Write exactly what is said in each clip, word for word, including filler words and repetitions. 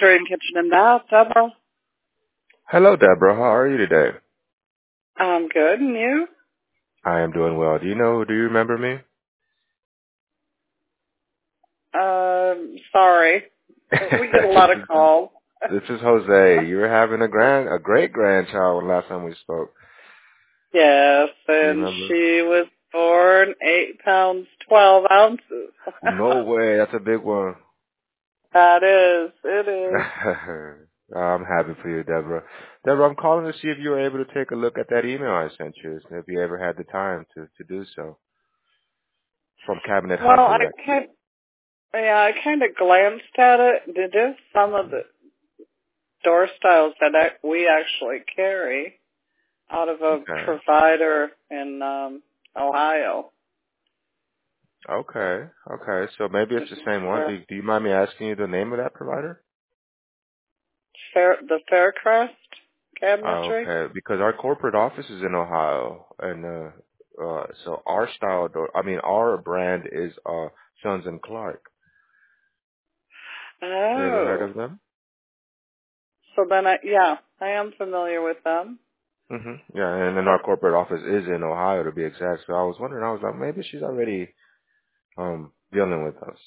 Dream Kitchen and Bath, Deborah. Hello, Deborah. How are you today? I'm good, and you? I am doing well. Do you know? Do you remember me? Um, sorry. We get a this lot of is calls. this is Jose. You were having a grand, a great grandchild last time we spoke. Yes, Do you and remember? she was born eight pounds, twelve ounces. No way. That's a big one. That is, it is. I'm happy for you, Deborah. Deborah, I'm calling to see if you were able to take a look at that email I sent you. If you ever had the time to to do so. From Cabinet Well, Hunter I Rec. kind, yeah, I kind of glanced at it. It is some of the door styles that I, we actually carry out of a Okay. provider in um, Ohio. Okay. Okay. So maybe it's the same one. Do, do you mind me asking you the name of that provider? Fair, the Faircrest Oh, cabinetry? okay, because our corporate office is in Ohio, and uh, uh, so our style, door, I mean, our brand is uh, Sons and Clark. You ever heard Oh. of them? So then I, yeah, I am familiar with them. hmm Yeah, and then our corporate office is in Ohio, to be exact. So I was wondering, I was like, maybe she's already um dealing with us.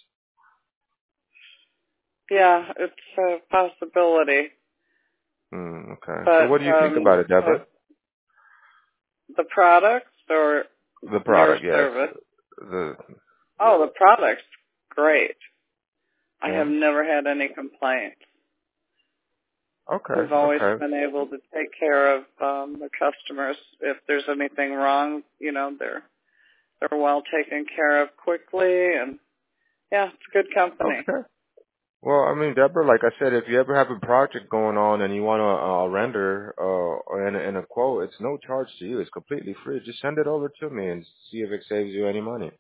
Yeah, it's a possibility. Mm, okay. So But what do you think um, about it, Deborah? the, the products or The your product, yes. service? The Oh, the product's great. I have yeah. never had any complaints. We've Okay. always Okay. been able to take care of um, the customers. If there's anything wrong, you know, they're they're well taken care of quickly, and yeah, it's a good company. Okay. Well, I mean, Deborah, like I said, if you ever have a project going on and you want to uh, render uh, and, and a quote, it's no charge to you. It's completely free. Just send it over to me and see if it saves you any money.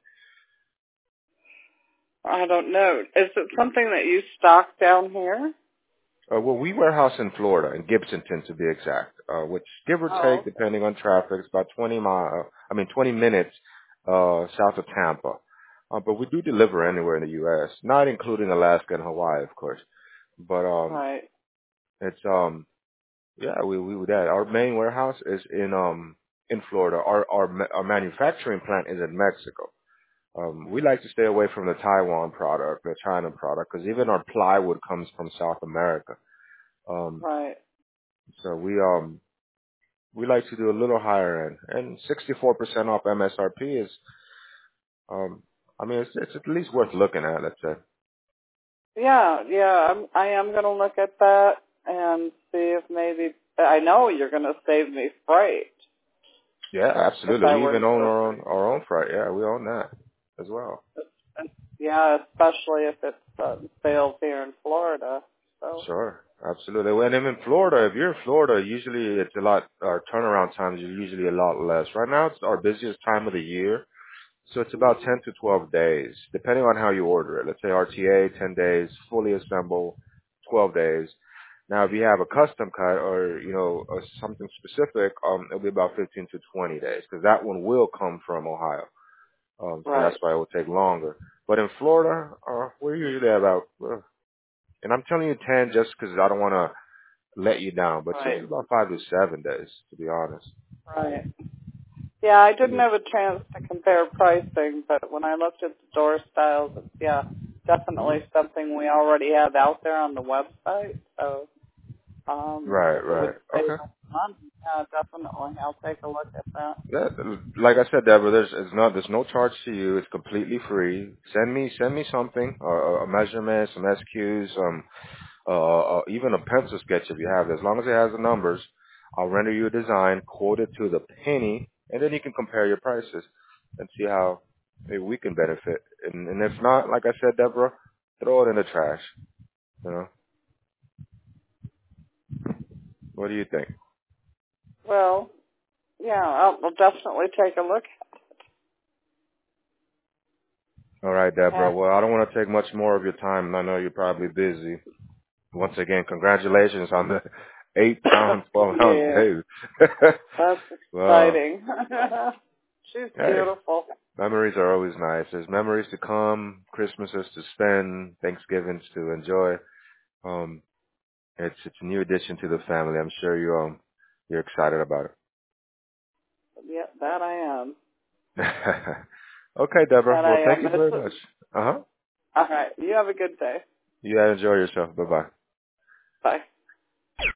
I don't know. Is it something that you stock down here? Uh, well, we warehouse in Florida, in Gibsonton to be exact, uh, which give or Oh, take, depending on traffic, it's about twenty mile, I mean, twenty minutes uh, south of Tampa. Uh, but we do deliver anywhere in the U S, not including Alaska and Hawaii, of course. But um, right. it's um, Yeah, we we would that. Our main warehouse is in um in Florida. Our our ma- our manufacturing plant is in Mexico. Um, we like to stay away from the Taiwan product, the China product, because even our plywood comes from South America. Um, Right. so we um we like to do a little higher end, and sixty-four percent off M S R P is um I mean it's it's at least worth looking at. Let's say. Yeah, yeah. I'm, I am going to look at that and see if maybe I know you're going to save me freight Yeah, if absolutely. I We were to even own go our own through. our own freight. Yeah, we own that as well. And yeah, especially if it's uh, sales here in Florida. So Sure, absolutely. When I'm in Florida, if you're in Florida, usually it's a lot, our turnaround times are usually a lot less. Right now, it's our busiest time of the year, so it's about ten to twelve days, depending on how you order it. Let's say R T A, ten days, fully assemble, twelve days. Now, if you have a custom cut or, you know, or something specific, um, it'll be about fifteen to twenty days, because that one will come from Ohio. Um, so that's right, why it will take longer. But in Florida, uh, we're usually about, uh, and I'm telling you ten just because I don't want to let you down, but it's right, usually about five to seven days, to be honest. right. Yeah, I And didn't then, have a chance to compare pricing, but when I looked at the door styles, it's, yeah, definitely something we already have out there on the website. So um, right, if it would right, save okay. us money, yeah, definitely, I'll take a look at that. Yeah, like I said, Deborah, there's it's not there's no charge to you. It's completely free. Send me send me something, uh, a measurement, some S Qs, um, uh, uh, even a pencil sketch if you have it. As long as it has the numbers, I'll render you a design, quote it to the penny, and then you can compare your prices and see how maybe we can benefit. And, and if not, like I said, Deborah, throw it in the trash. You know, what do you think? Well, yeah, I'll, I'll definitely take a look. All right, Deborah. And Well, I don't want to take much more of your time, and I know you're probably busy. Once again, congratulations on the eight pound, twelve ounce yeah, baby. that's Well, exciting. She's hey, beautiful. memories are always nice. There's memories to come, Christmases to spend, Thanksgivings to enjoy. Um, It's it's a new addition to the family. I'm sure you um you're excited about Yeah, that I am. it. Okay, Deborah. That Well, I thank am. you very It's, much. Uh huh. all right. You have a good day. You gotta enjoy yourself. Bye bye. Bye.